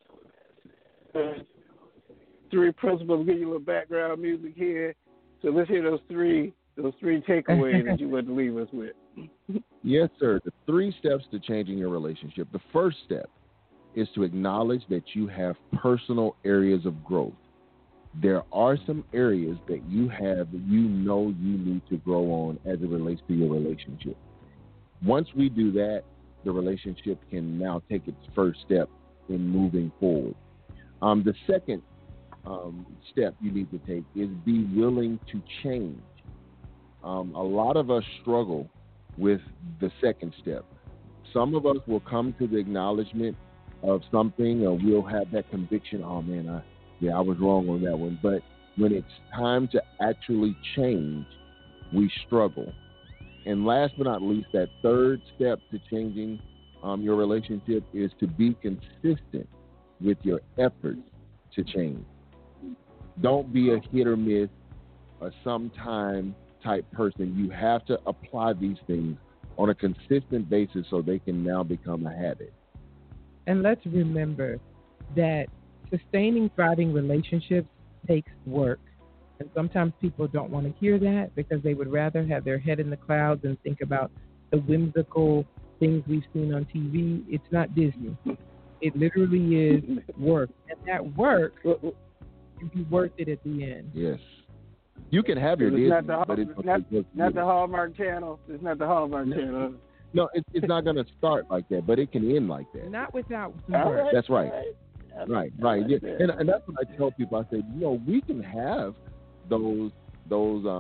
right. Three principles. Give you a little background music here. So let's hear those three those three takeaways that you want to leave us with. Yes, sir. The three steps to changing your relationship. The first step is to acknowledge that you have personal areas of growth. There are some areas that you have that you know you need to grow on as it relates to your relationship. Once we do that, the relationship can now take its first step in moving forward. Um, the second um, step you need to take is be willing to change. Um, a lot of us struggle with the second step. Some of us will come to the acknowledgement of something, or we'll have that conviction, oh man, I, yeah, I was wrong on that one. But when it's time to actually change, we struggle. And last but not least, that third step to changing um, your relationship is to be consistent with your efforts to change. Don't be a hit or miss, a sometime type person. You have to apply these things on a consistent basis so they can now become a habit. And let's remember that sustaining, thriving relationships takes work. And sometimes people don't want to hear that because they would rather have their head in the clouds and think about the whimsical things we've seen on T V. It's not Disney. It literally is work. And that work will be worth it at the end. Yes. You can have your It's Disney, not the, but it's not, not the Hallmark Channel. It's not the Hallmark No. Channel. No, it's, it's not going to start like that, but it can end like that. Not without All work. right, That's right. all Right, I right. like Yeah. that. And, and that's what I tell people. I say, you know, we can have those those um,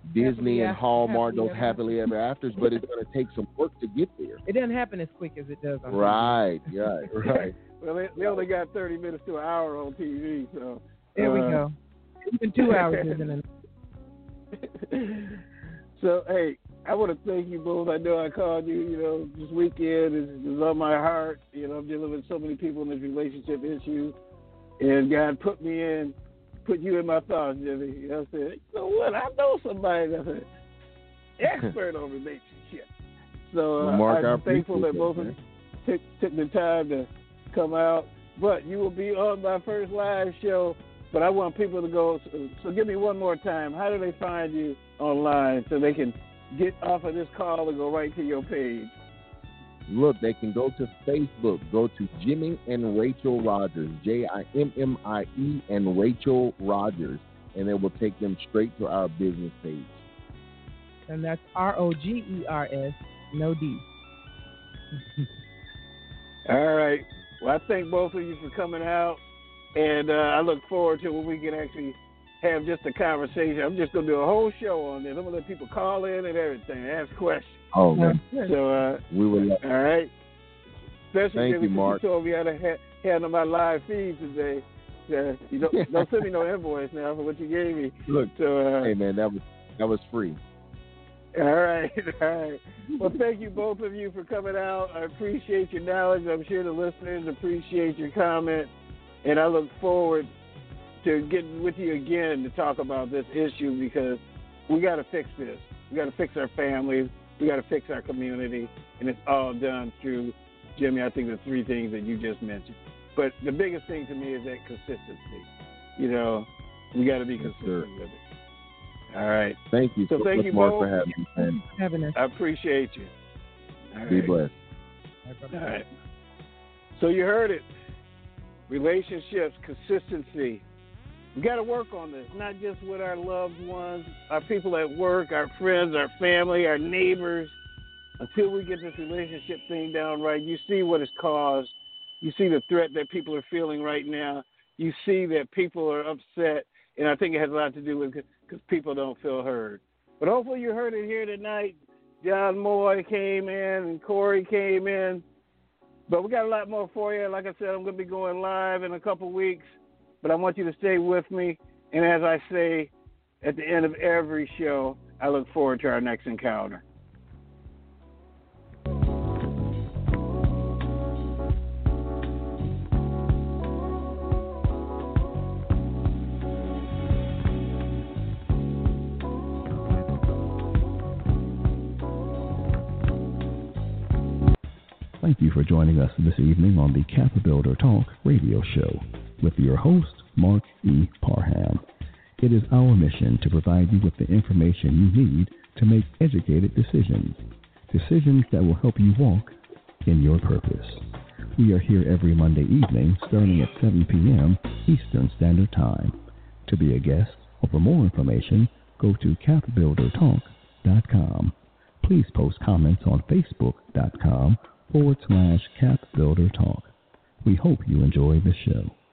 Disney and Hallmark, happily those ever happily ever afters, but it's going to take some work to get there. It doesn't happen as quick as it does on Right, T V. yeah, right. Well, they, they only got thirty minutes to an hour on T V, so. There we uh, go. Even two hours isn't enough. So, hey, I want to thank you both. I know I called you, you know, this weekend is, is on my heart. You know, I'm dealing with so many people in this relationship issue. And God put me in, put you in my thoughts, Jimmy. You know what I'm saying? You know what? I know somebody that's an expert on relationships. So uh, well, Mark, I'm I thankful that that, both of you took, took the time to come out. But you will be on my first live show. But I want people to go. So, so give me one more time. How do they find you online so they can get off of this call and go right to your page? Look, they can go to Facebook. Go to Jimmy and Rachel Rogers, J I M M I E and Rachel Rogers, and it will take them straight to our business page. And that's R O G E R S, no D. All right. Well, I thank both of you for coming out, and uh, I look forward to when we can actually have just a conversation. I'm just going to do a whole show on this. I'm going to let people call in and everything, ask questions. Oh, man. So, uh, we will. Love all right. Especially Thank you, Mark. You told me how to ha- handle my live feed today. Uh, you don't, don't send me no invoice now for what you gave me. Look, so, uh, hey, man, that was that was free. All right, all right. Well, thank you both of you for coming out. I appreciate your knowledge. I'm sure the listeners appreciate your comment, and I look forward to getting with you again to talk about this issue because we got to fix this. We got to fix our families. We got to fix our community, and it's all done through, Jimmy, I think the three things that you just mentioned. But the biggest thing to me is that consistency. You know, we got to be consistent sure. with it. All right. Thank you so so thank much, you Mark, both. for having me, man. Having us. I appreciate you. All Be right. blessed. All right. So you heard it. Relationships, consistency. We got to work on this, not just with our loved ones, our people at work, our friends, our family, our neighbors. Until we get this relationship thing down right, you see what it's caused. You see the threat that people are feeling right now. You see that people are upset, and I think it has a lot to do with because people don't feel heard. But hopefully you heard it here tonight. John Moy came in and Corey came in. But we got a lot more for you. Like I said, I'm going to be going live in a couple weeks. But I want you to stay with me. And as I say at the end of every show, I look forward to our next encounter. Thank you for joining us this evening on the CapBuilder Talk radio show with your host, Mark E. Parham. It is our mission to provide you with the information you need to make educated decisions, decisions that will help you walk in your purpose. We are here every Monday evening starting at seven p.m. Eastern Standard Time. To be a guest or for more information, go to cap builder talk dot com. Please post comments on facebook dot com forward slash Cap Builder Talk. We hope you enjoy the show.